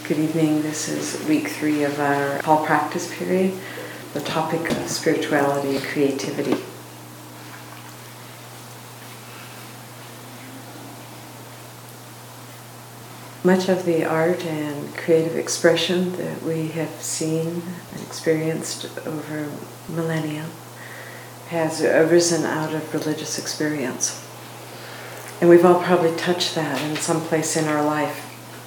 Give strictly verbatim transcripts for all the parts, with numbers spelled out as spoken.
Good evening. This is week three of our fall practice period, the topic of spirituality and creativity. Much of the art and creative expression that we have seen and experienced over millennia has arisen out of religious experience. And we've all probably touched that in some place in our life.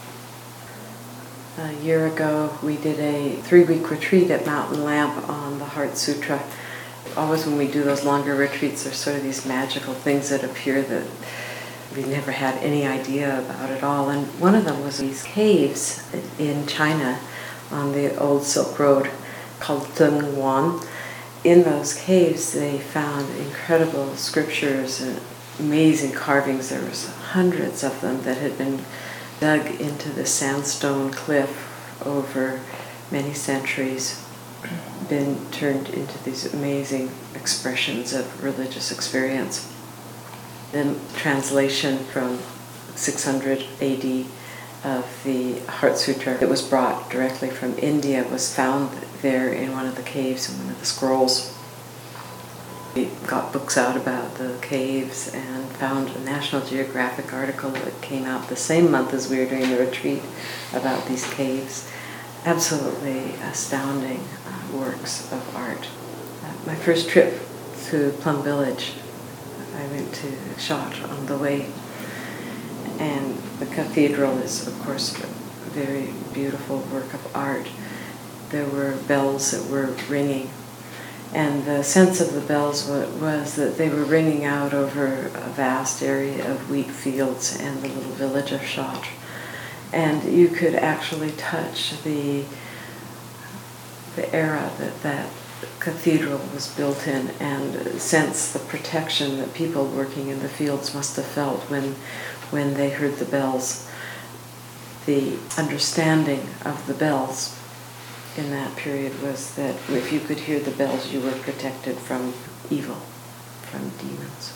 A year ago, we did a three-week retreat at Mountain Lamp on the Heart Sutra. Always when we do those longer retreats, there's sort of these magical things that appear that we never had any idea about at all. And one of them was these caves in China on the old Silk Road called Zhengyuan. In those caves, they found incredible scriptures and amazing carvings. There was hundreds of them that had been dug into the sandstone cliff over many centuries, been turned into these amazing expressions of religious experience. The translation from six hundred A D of the Heart Sutra that was brought directly from India was found there in one of the caves, in one of the scrolls. We got books out about the caves and found a National Geographic article that came out the same month as we were doing the retreat about these caves. Absolutely astounding uh, works of art. Uh, my first trip to Plum Village, I went to Chartres on the way, and the cathedral is, of course, a very beautiful work of art. There were bells that were ringing, and the sense of the bells was that they were ringing out over a vast area of wheat fields and the little village of Chartres. And you could actually touch the, the era that that cathedral was built in and sense the protection that people working in the fields must have felt when, when they heard the bells. The understanding of the bells in that period was that if you could hear the bells, you were protected from evil, from demons.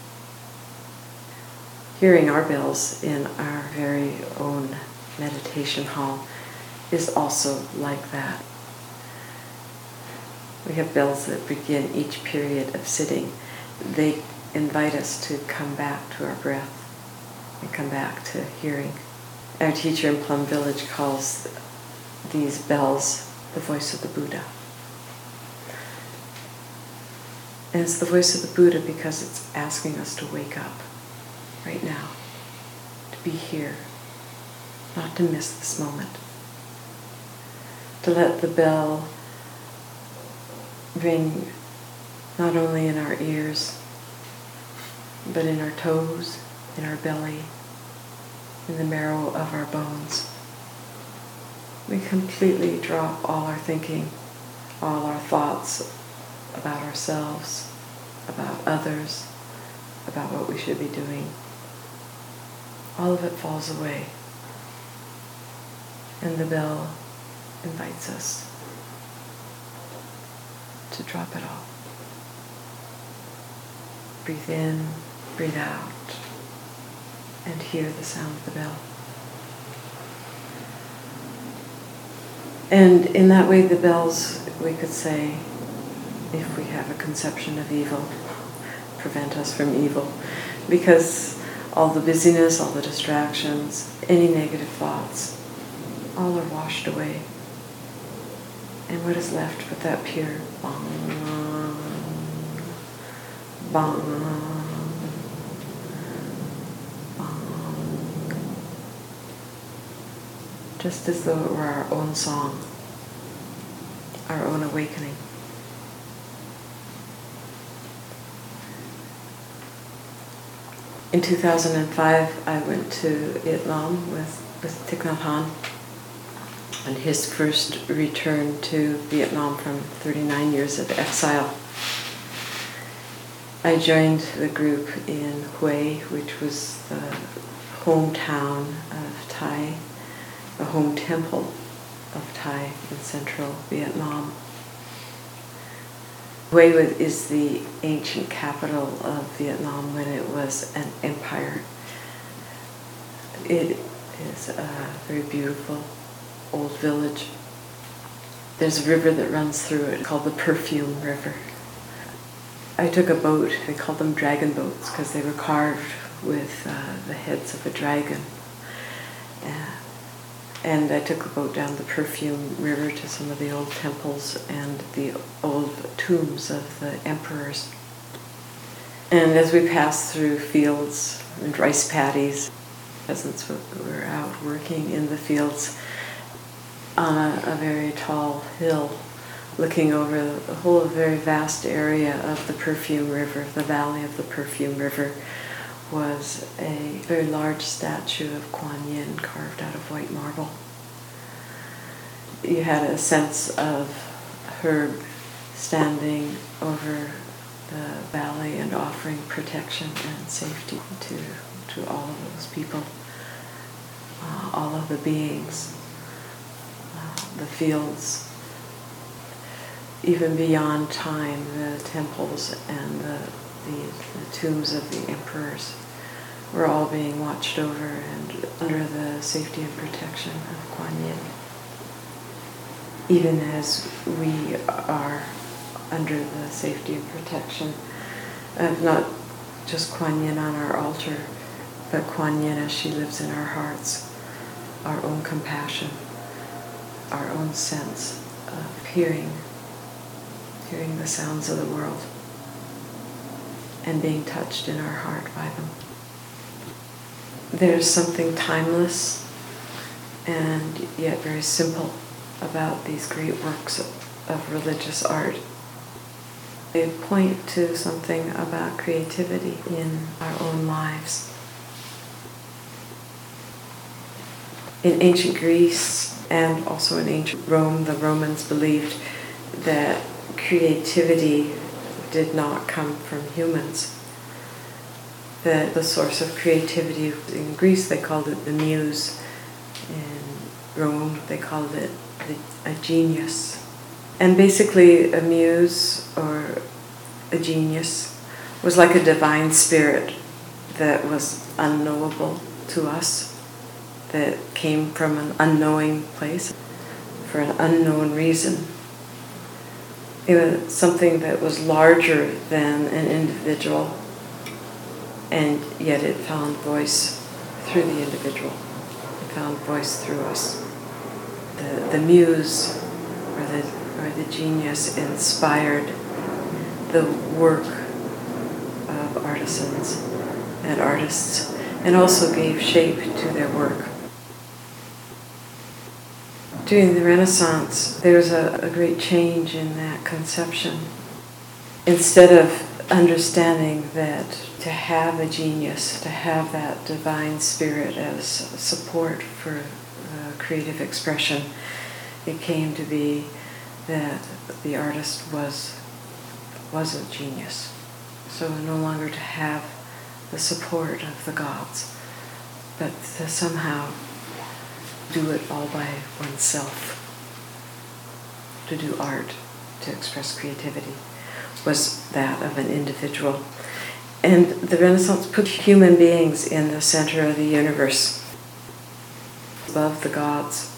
Hearing our bells in our very own meditation hall is also like that. We have bells that begin each period of sitting. They invite us to come back to our breath and come back to hearing. Our teacher in Plum Village calls these bells the voice of the Buddha. And it's the voice of the Buddha because it's asking us to wake up right now, to be here, not to miss this moment, to let the bell ring not only in our ears, but in our toes, in our belly, in the marrow of our bones. We completely drop all our thinking, all our thoughts about ourselves, about others, about what we should be doing. All of it falls away, and the bell invites us to drop it all. Breathe in, breathe out, and hear the sound of the bell. And in that way, the bells, we could say, if we have a conception of evil, prevent us from evil. Because all the busyness, all the distractions, any negative thoughts, all are washed away. And what is left but that pure bong, bong, just as though it were our own song, our own awakening. In two thousand five, I went to Vietnam with, with Thich Nhat Hanh on his first return to Vietnam from thirty-nine years of exile. I joined the group in Hue, which was the hometown of Thai, the home temple of Thai in central Vietnam. Hue is the ancient capital of Vietnam when it was an empire. It is uh, very beautiful, old village. There's a river that runs through it called the Perfume River. I took a boat. They called them dragon boats because they were carved with uh, the heads of a dragon. Uh, and I took a boat down the Perfume River to some of the old temples and the old tombs of the emperors. And as we passed through fields and rice paddies, peasants were out working in the fields on a, a very tall hill, looking over the whole very vast area of the Perfume River. The valley of the Perfume River was a very large statue of Kuan Yin carved out of white marble. You had a sense of Herb standing over the valley and offering protection and safety to, to all of those people, uh, all of the beings, uh, the fields, even beyond time, the temples and the, the, the tombs of the emperors were all being watched over and under the safety and protection of Kuan Yin. Even as we are under the safety and protection of not just Kuan Yin on our altar, but Kuan Yin as she lives in our hearts, our own compassion, our own sense of hearing, hearing the sounds of the world, and being touched in our heart by them. There's something timeless and yet very simple about these great works of, of religious art. They point to something about creativity in our own lives. In ancient Greece and also in ancient Rome, the Romans believed that creativity did not come from humans. That the source of creativity in Greece, they called it the muse. In Rome, they called it the, a genius. And basically, a muse or a genius was like a divine spirit that was unknowable to us, that came from an unknowing place for an unknown reason. It was something that was larger than an individual, and yet it found voice through the individual. It found voice through us. The, the muse or the or the genius inspired the work of artisans and artists, and also gave shape to their work. During the Renaissance, there was a, a great change in that conception. Instead of understanding that to have a genius, to have that divine spirit as support for uh, creative expression, it came to be that the artist was was a genius. So no longer to have the support of the gods, but to somehow do it all by oneself. To do art, to express creativity, was that of an individual. And the Renaissance put human beings in the center of the universe, above the gods.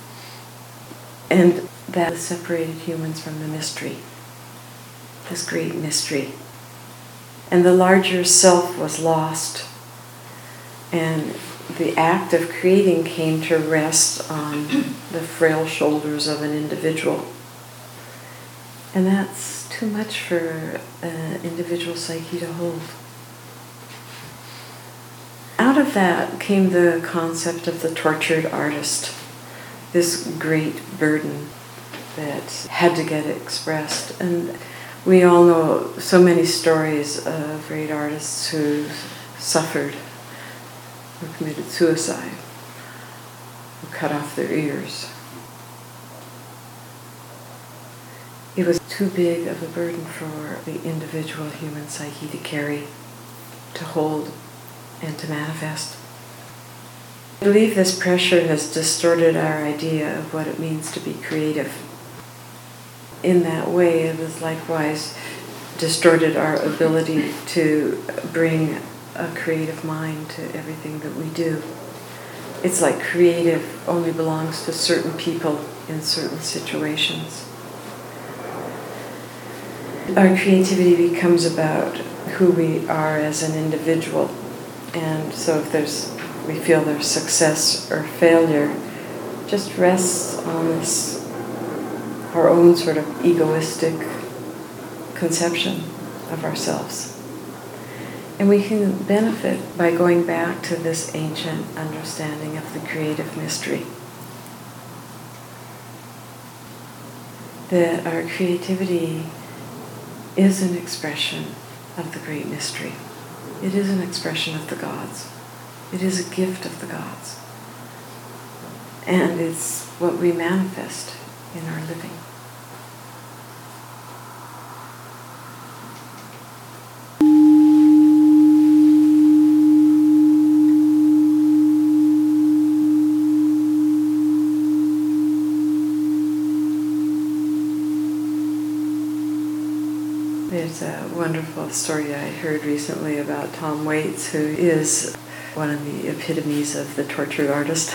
And that separated humans from the mystery, this great mystery. And the larger self was lost. And the act of creating came to rest on the frail shoulders of an individual. And that's too much for an individual psyche to hold. Out of that came the concept of the tortured artist, this great burden that had to get expressed. And we all know so many stories of great artists who suffered, who committed suicide, who cut off their ears. It was too big of a burden for the individual human psyche to carry, to hold, and to manifest. I believe this pressure has distorted our idea of what it means to be creative. In that way, it has likewise distorted our ability to bring a creative mind to everything that we do. It's like creative only belongs to certain people in certain situations. Our creativity becomes about who we are as an individual. And so if there's, we feel there's success or failure, just rests on this, our own sort of egoistic conception of ourselves. And we can benefit by going back to this ancient understanding of the creative mystery. That our creativity is an expression of the great mystery. It is an expression of the gods. It is a gift of the gods. And it's what we manifest in our living. There's a wonderful story I heard recently about Tom Waits, who is one of the epitomes of the tortured artist.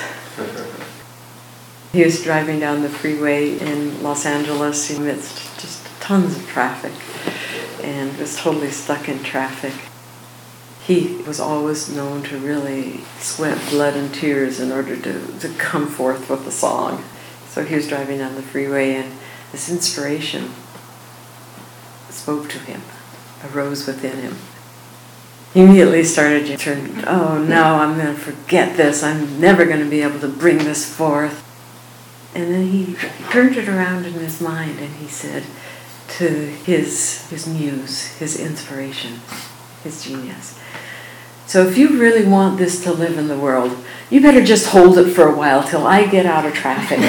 He was driving down the freeway in Los Angeles amidst just tons of traffic and was totally stuck in traffic. He was always known to really sweat blood and tears in order to, to come forth with a song. So he was driving down the freeway and this inspiration spoke to him, arose within him. He immediately started to turn, oh no, I'm going to forget this. I'm never going to be able to bring this forth. And then he turned it around in his mind and he said to his, his muse, his inspiration, his genius, so if you really want this to live in the world, you better just hold it for a while till I get out of traffic.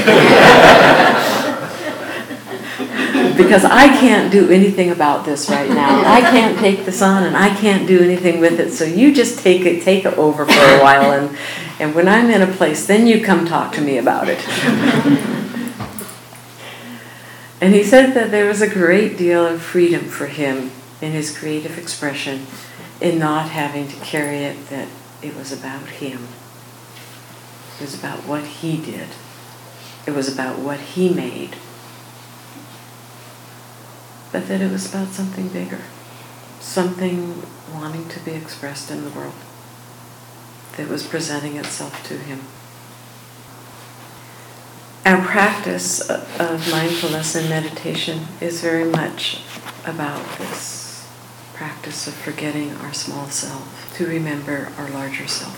Because I can't do anything about this right now. I can't take this on and I can't do anything with it. So you just take it, take it over for a while, and, and when I'm in a place, then you come talk to me about it. And he said that there was a great deal of freedom for him in his creative expression, in not having to carry it that it was about him. It was about what he did. It was about what he made. But that it was about something bigger, something wanting to be expressed in the world, that was presenting itself to him. Our practice of mindfulness and meditation is very much about this practice of forgetting our small self to remember our larger self.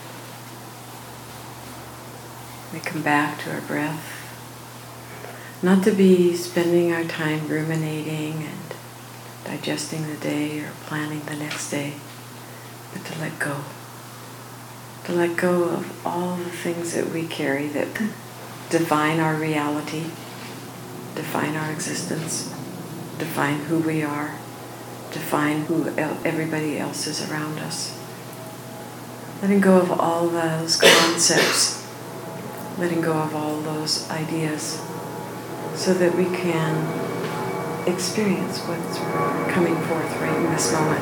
We come back to our breath, not to be spending our time ruminating and digesting the day or planning the next day, but to let go. To let go of all the things that we carry that define our reality, define our existence, define who we are, define who everybody else is around us. Letting go of all those concepts, letting go of all those ideas, so that we can experience what's coming forth right in this moment.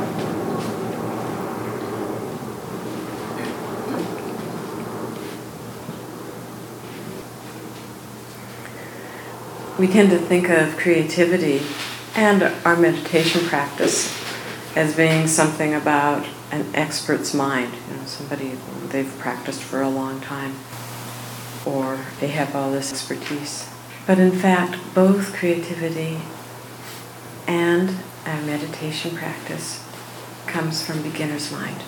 We tend to think of creativity and our meditation practice as being something about an expert's mind, you know, somebody they've practiced for a long time, or they have all this expertise. But in fact, both creativity and our meditation practice comes from beginner's mind,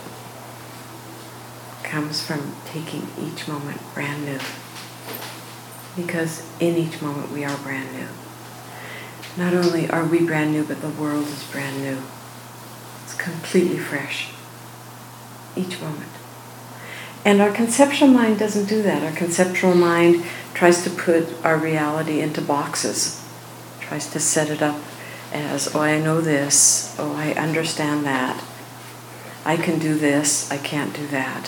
comes from taking each moment brand new. Because in each moment we are brand new. Not only are we brand new, but the world is brand new. It's completely fresh, each moment. And our conceptual mind doesn't do that. Our conceptual mind tries to put our reality into boxes, tries to set it up as, oh, I know this, oh, I understand that, I can do this, I can't do that.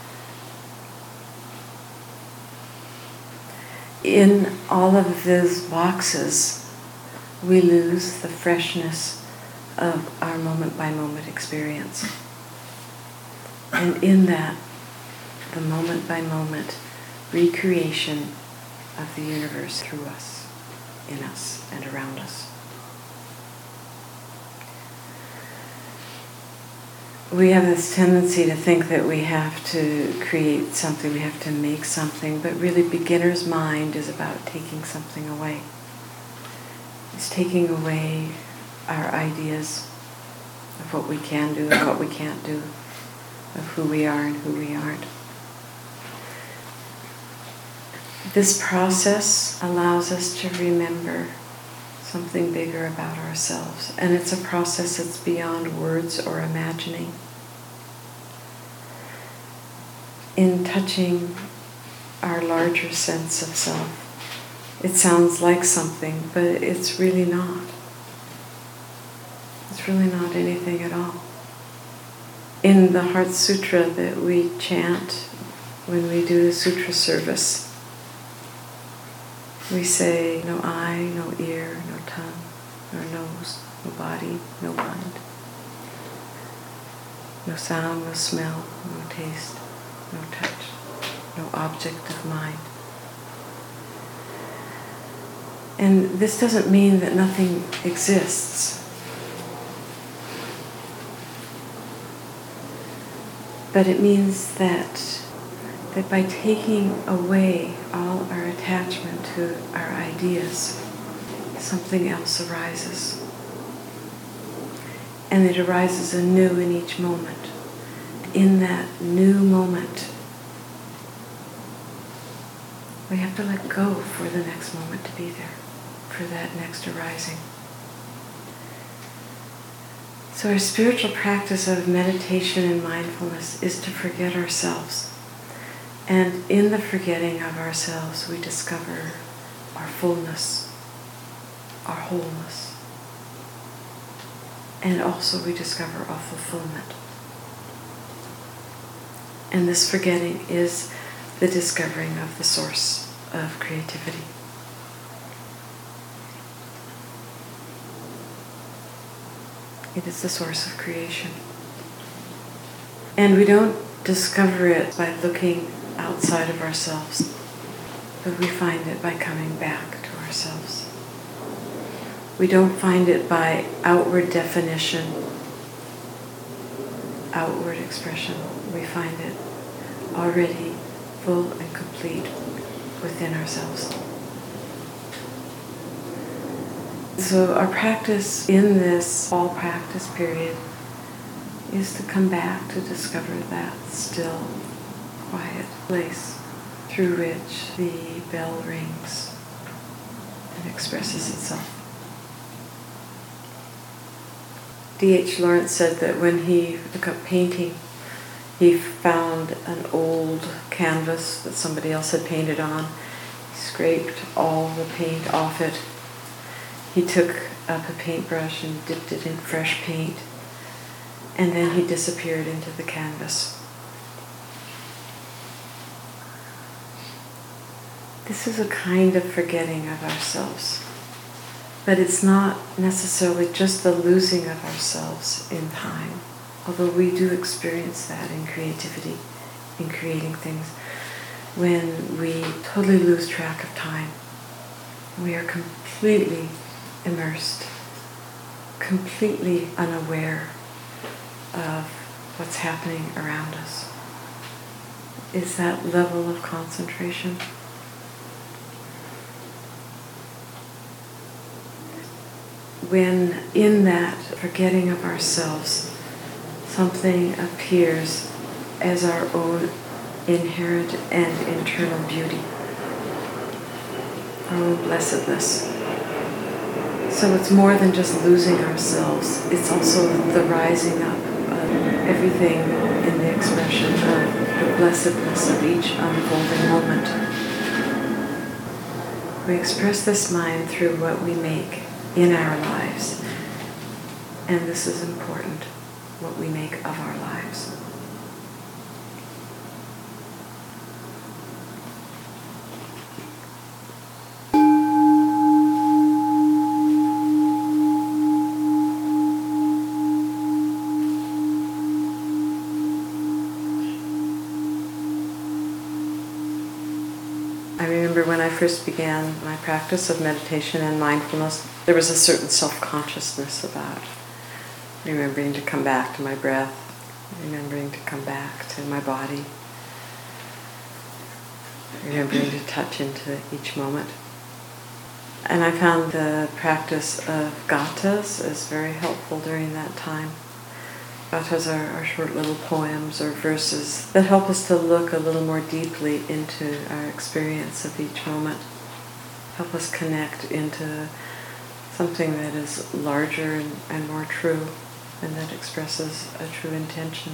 In all of those boxes, we lose the freshness of our moment-by-moment experience. And in that, the moment by moment recreation of the universe through us, in us, and around us. We have this tendency to think that we have to create something, we have to make something, but really beginner's mind is about taking something away. It's taking away our ideas of what we can do and what we can't do, of who we are and who we aren't. This process allows us to remember something bigger about ourselves, and it's a process that's beyond words or imagining. In touching our larger sense of self, it sounds like something, but it's really not. It's really not anything at all. In the Heart Sutra that we chant when we do the sutra service, we say, no eye, no ear, no tongue, no nose, no body, no mind. No sound, no smell, no taste, no touch, no object of mind. And this doesn't mean that nothing exists. But it means that that by taking away all our attachment to our ideas, something else arises. And it arises anew in each moment. In that new moment, we have to let go for the next moment to be there, for that next arising. So our spiritual practice of meditation and mindfulness is to forget ourselves. And in the forgetting of ourselves, we discover our fullness, our wholeness. And also we discover our fulfillment. And this forgetting is the discovering of the source of creativity. It is the source of creation. And we don't discover it by looking outside of ourselves, but we find it by coming back to ourselves. We don't find it by outward definition, outward expression. We find it already full and complete within ourselves. So our practice in this fall practice period is to come back to discover that still, quiet place through which the bell rings and expresses itself. D H Lawrence said that when he took up painting, he found an old canvas that somebody else had painted on. He scraped all the paint off it. He took up a paintbrush and dipped it in fresh paint, and then he disappeared into the canvas. This is a kind of forgetting of ourselves, but it's not necessarily just the losing of ourselves in time, although we do experience that in creativity, in creating things, when we totally lose track of time. We are completely immersed, completely unaware of what's happening around us. Is that level of concentration? When in that forgetting of ourselves, something appears as our own inherent and internal beauty, our own blessedness. So it's more than just losing ourselves, it's also the rising up of everything in the expression of the blessedness of each unfolding moment. We express this mind through what we make in our lives, and this is important, what we make of our lives. remember when I first began my practice of meditation and mindfulness, there was a certain self-consciousness about remembering to come back to my breath, remembering to come back to my body, remembering to touch into each moment. And I found the practice of gathas is very helpful during that time. Gathas are, are short little poems or verses that help us to look a little more deeply into our experience of each moment, help us connect into something that is larger and, and more true, and that expresses a true intention.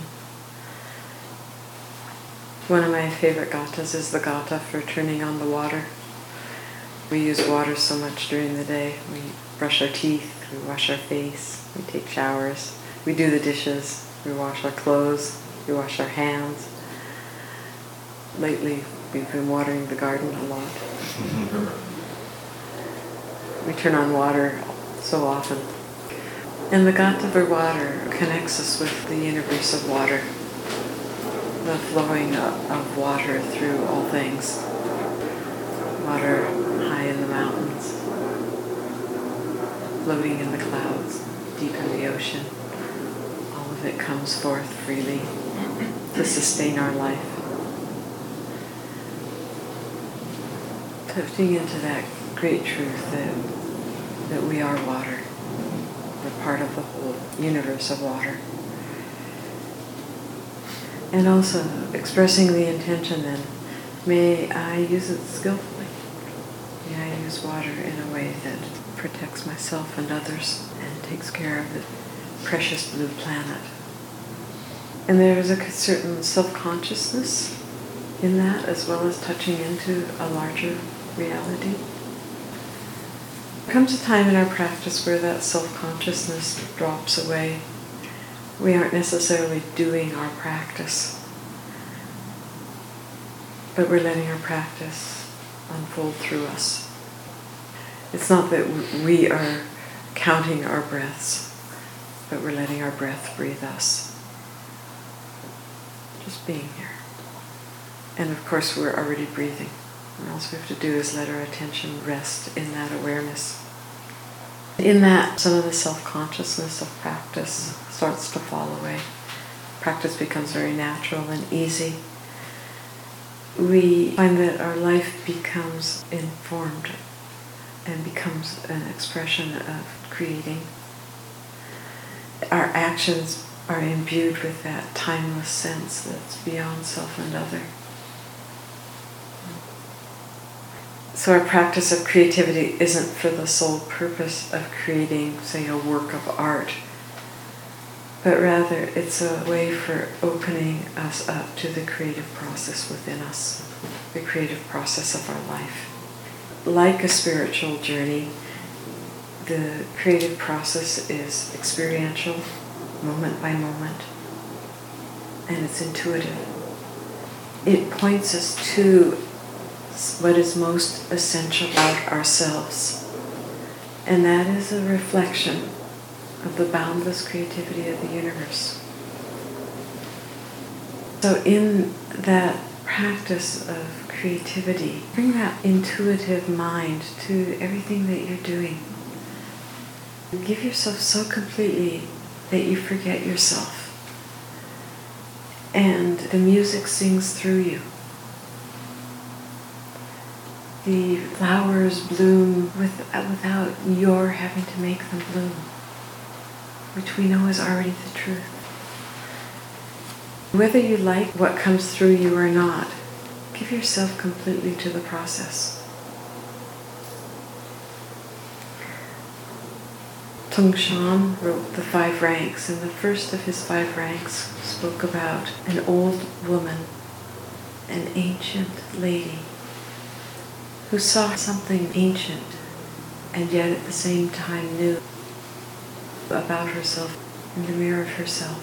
One of my favorite gathas is the gatha for turning on the water. We use water so much during the day. We brush our teeth, we wash our face, we take showers, we do the dishes, we wash our clothes, we wash our hands. Lately, we've been watering the garden a lot. We turn on water so often. And the gatha for water connects us with the universe of water, the flowing of water through all things. Water high in the mountains, floating in the clouds, deep in the ocean. All of it comes forth freely to sustain our life. Drifting into that great truth that, that we are water. We're part of the whole universe of water. And also expressing the intention then, may I use it skillfully. May I use water in a way that protects myself and others and takes care of the precious blue planet. And there is a certain self-consciousness in that, as well as touching into a larger reality. There comes a time in our practice where that self-consciousness drops away. We aren't necessarily doing our practice, but we're letting our practice unfold through us. It's not that we are counting our breaths, but we're letting our breath breathe us. Just being here. And of course we're already breathing. And all we have to do is let our attention rest in that awareness. In that, some of the self-consciousness of practice starts to fall away. Practice becomes very natural and easy. We find that our life becomes informed and becomes an expression of creating. Our actions are imbued with that timeless sense that's beyond self and other. So our practice of creativity isn't for the sole purpose of creating, say, a work of art, but rather it's a way for opening us up to the creative process within us, the creative process of our life. Like a spiritual journey, the creative process is experiential, moment by moment, and it's intuitive. It points us to what is most essential about ourselves, and that is a reflection of the boundless creativity of the universe. So in that practice of creativity, bring that intuitive mind to everything that you're doing. Give yourself so completely that you forget yourself, and the music sings through you. The flowers bloom with, without your having to make them bloom, which we know is already the truth. Whether you like what comes through you or not, give yourself completely to the process. Tung Shan wrote the five ranks, and the first of his five ranks spoke about an old woman, an ancient lady, who saw something ancient and yet at the same time knew about herself in the mirror of herself.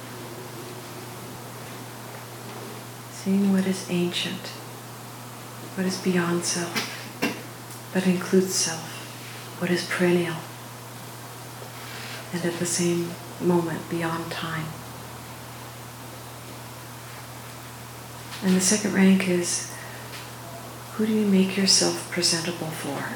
Seeing what is ancient, what is beyond self, but includes self, what is perennial, and at the same moment beyond time. And the second rank is Who do you make yourself presentable for?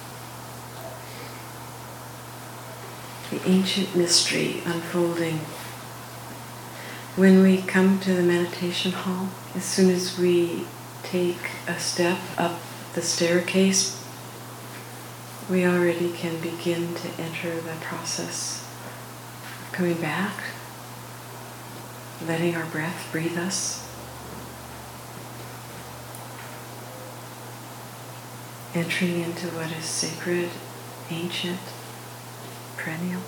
The ancient mystery unfolding. When we come to the meditation hall, as soon as we take a step up the staircase, we already can begin to enter the process of coming back, letting our breath breathe us, entering into what is sacred, ancient, perennial.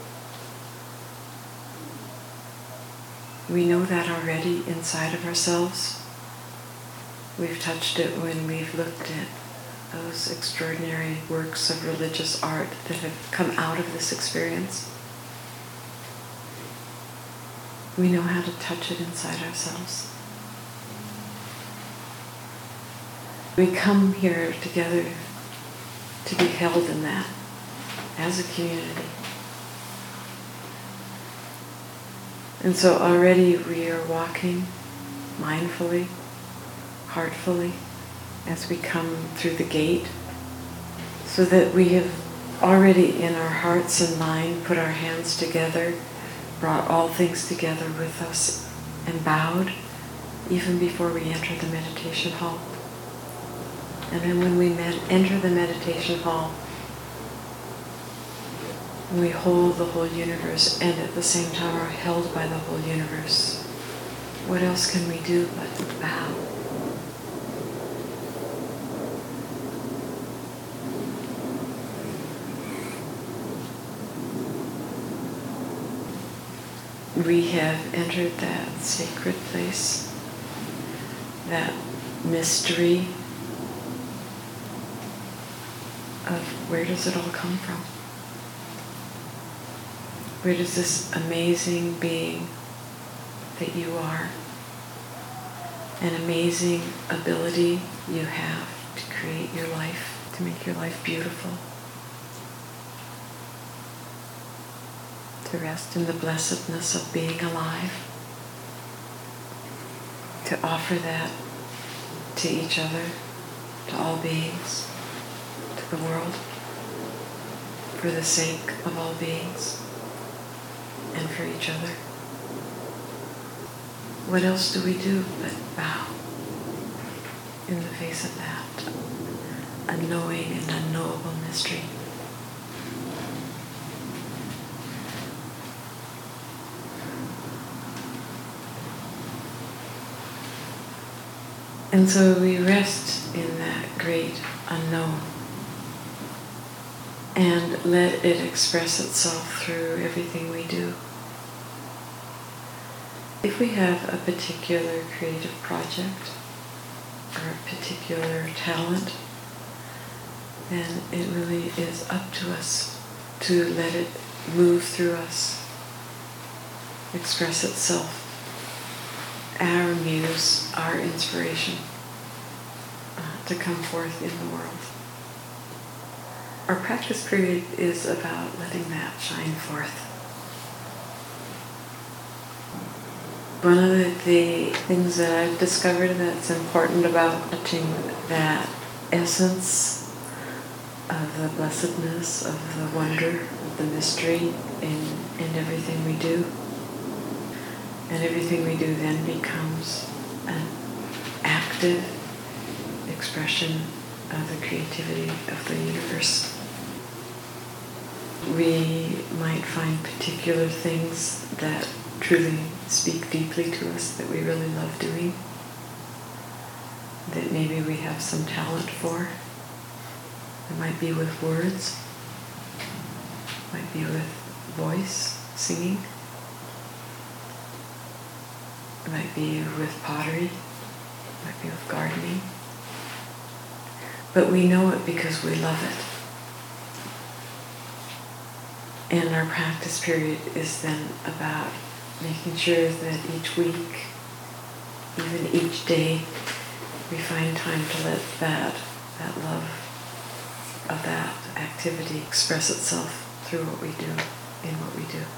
We know that already inside of ourselves. We've touched it when we've looked at those extraordinary works of religious art that have come out of this experience. We know how to touch it inside ourselves. We come here together to be held in that as a community. And so already we are walking mindfully, heartfully, as we come through the gate, so that we have already in our hearts and mind put our hands together, brought all things together with us, and bowed even before we enter the meditation hall. And then when we med- enter the meditation hall, we hold the whole universe and at the same time are held by the whole universe. What else can we do but bow? We have entered that sacred place, that mystery of where does it all come from? Where does this amazing being that you are, an amazing ability you have to create your life, to make your life beautiful, to rest in the blessedness of being alive, to offer that to each other, to all beings, to the world, for the sake of all beings and for each other. What else do we do but bow in the face of that unknowing and unknowable mystery? And so we rest in that great unknown and let it express itself through everything we do. If we have a particular creative project or a particular talent, then it really is up to us to let it move through us, express itself. Our muse, our inspiration, uh, to come forth in the world. Our practice period is about letting that shine forth. One of the, the things that I've discovered that's important about touching that essence of the blessedness, of the wonder, of the mystery in, in everything we do, and everything we do then becomes an active expression of the creativity of the universe. We might find particular things that truly speak deeply to us, that we really love doing, that maybe we have some talent for. It might be with words, it might be with voice, singing. It might be with pottery, it might be with gardening. But we know it because we love it. And our practice period is then about making sure that each week, even each day, we find time to let that, that love of that activity express itself through what we do, in what we do.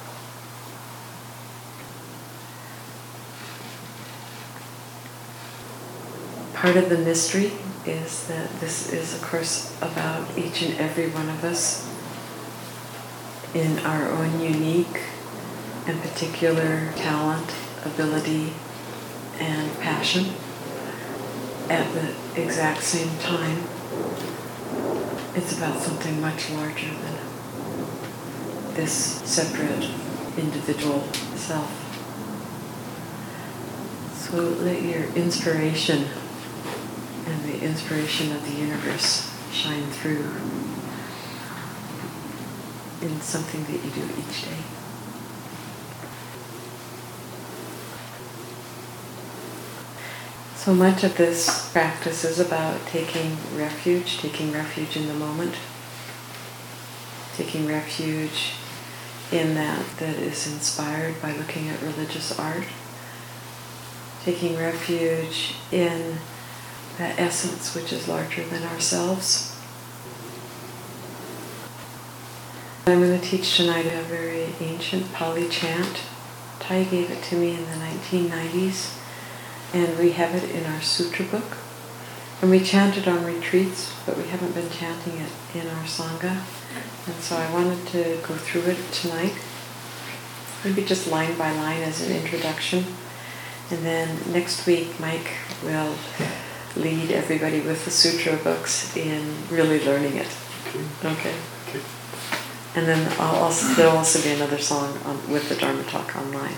Part of the mystery is that this is, of course, about each and every one of us in our own unique and particular talent, ability, and passion at the exact same time. It's about something much larger than this separate individual self. So let your inspiration and the inspiration of the universe shine through in something that you do each day. So much of this practice is about taking refuge, taking refuge in the moment, taking refuge in that that is inspired by looking at religious art, taking refuge in that essence which is larger than ourselves. I'm going to teach tonight a very ancient Pali chant. Thai gave it to me in the nineteen nineties, and we have it in our sutra book. And we chant it on retreats, but we haven't been chanting it in our Sangha. And so I wanted to go through it tonight, maybe just line by line as an introduction. And then next week, Mike will lead everybody with the sutra books in really learning it. Okay? Okay. And then I'll also, there'll also be another song on, with the Dharma Talk online.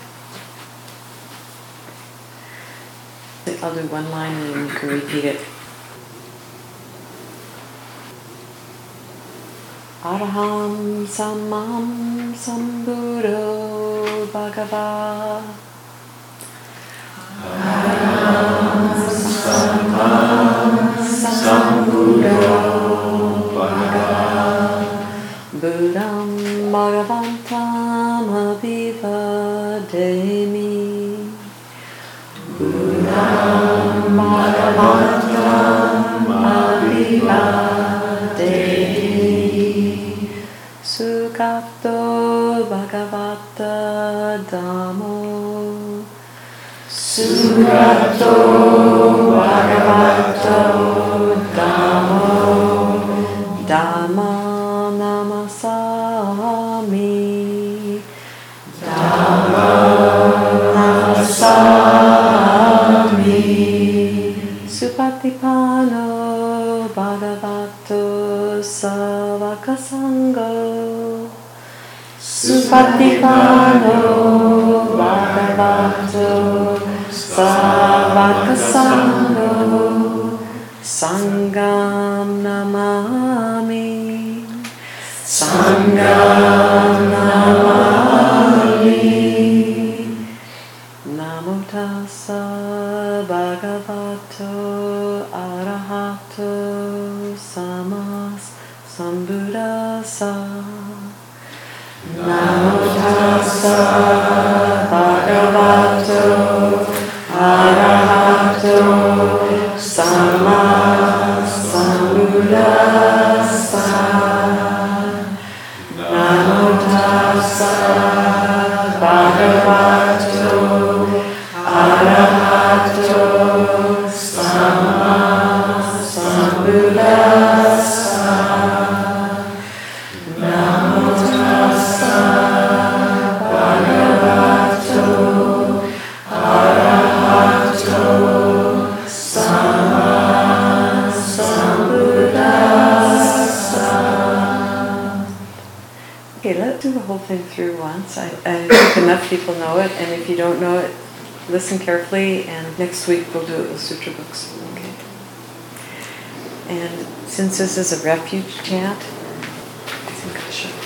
I'll do one line and then you can repeat it. Araham Sammam Sambuddho Bhagava. Araham Sammam Sambuddho Bhagava. Buddham Bhagavantam Abhivademi. Buddham Bhagavantam Abhivademi. Sugato Bhagavata Dhammo. Sugato Bhagavata Dhammo. Dhamma Namasami. Dhamma Namasami. Supatipano Bhagavato Savakasanga. Supatipano Bhagavato Savakasanga. Sangam Namami. Sangam Namami. Namo Tassa Bhagavato Arahato Samas Sambuddhassa. Namo Tassa Bhagavato Arahato Samas Sambuddhassa. Namo Tassa Bhagavato Arahato Samas Sambuddhassa. Namo Tassa Bhagavato Arahato Samas Sambuddhassa. Okay, let's do the whole thing through once. I, I think enough people know it, and if you don't know it, listen carefully, and next week we'll do it with sutra books. Okay. And since this is a refuge chant, I think I should.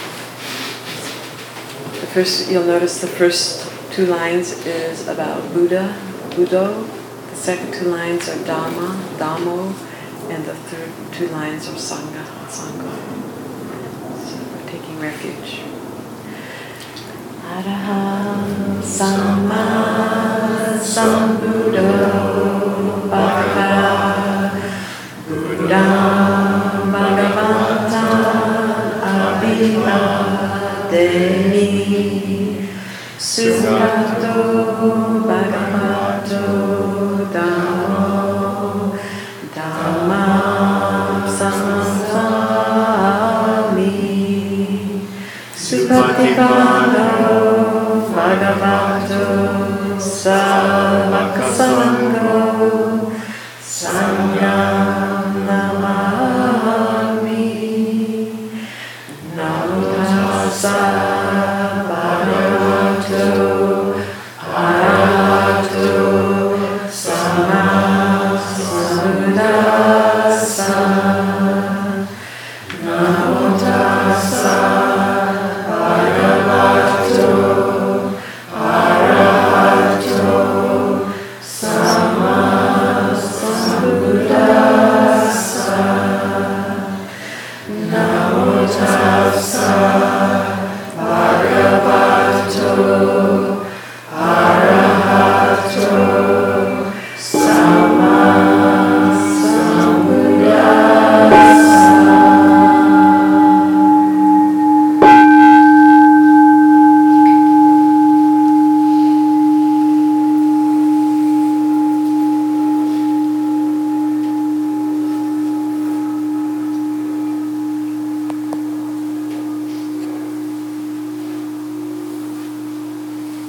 The first, you'll notice the first two lines is about Buddha, Buddho. The second two lines are Dhamma, Dhammo, and the third two lines are Sangha, Sangho. So we're taking refuge. Araham Samma Sambuddho